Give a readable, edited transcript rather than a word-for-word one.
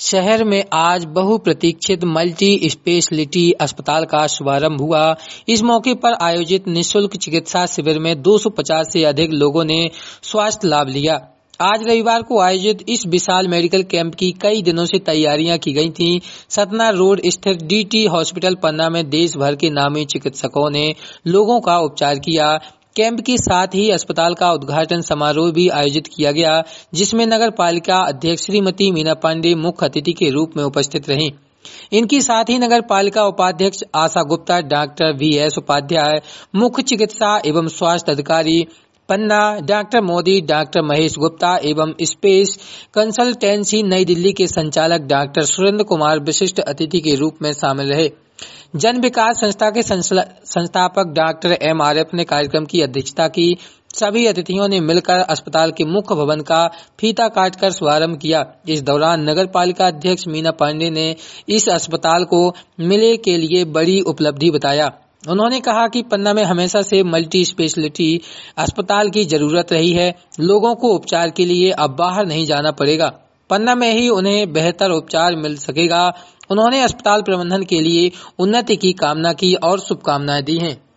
शहर में आज बहुप्रतीक्षित मल्टी स्पेशलिटी अस्पताल का शुभारंभ हुआ। इस मौके पर आयोजित निःशुल्क चिकित्सा शिविर में 250 से अधिक लोगों ने स्वास्थ्य लाभ लिया। आज रविवार को आयोजित इस विशाल मेडिकल कैंप की कई दिनों से तैयारियां की गई थीं। सतना रोड स्थित डीटी हॉस्पिटल पन्ना में देश भर के नामी चिकित्सकों ने लोगों का उपचार किया। कैंप के साथ ही अस्पताल का उद्घाटन समारोह भी आयोजित किया गया, जिसमें नगर पालिका अध्यक्ष श्रीमती मीना पांडे मुख्य अतिथि के रूप में उपस्थित रहीं। इनके साथ ही नगर पालिका उपाध्यक्ष आशा गुप्ता, डॉक्टर VS उपाध्याय, मुख्य चिकित्सा एवं स्वास्थ्य अधिकारी पन्ना, डॉक्टर मोदी, डॉक्टर महेश गुप्ता एवं स्पेस कंसल्टेंसी नई दिल्ली के संचालक डॉक्टर सुरेंद्र कुमार विशिष्ट अतिथि के रूप में शामिल रहे। जन विकास संस्था के संस्थापक डॉक्टर MRF ने कार्यक्रम की अध्यक्षता की। सभी अतिथियों ने मिलकर अस्पताल के मुख्य भवन का फीता काटकर शुभारंभ किया। इस दौरान नगर पालिका अध्यक्ष मीना पांडे ने इस अस्पताल को मिले के लिए बड़ी उपलब्धि बताया। उन्होंने कहा कि पन्ना में हमेशा से मल्टी स्पेशलिटी अस्पताल की जरूरत रही है। लोगों को उपचार के लिए अब बाहर नहीं जाना पड़ेगा, पन्ना में ही उन्हें बेहतर उपचार मिल सकेगा। उन्होंने अस्पताल प्रबंधन के लिए उन्नति की कामना की और शुभकामनाएं दी हैं।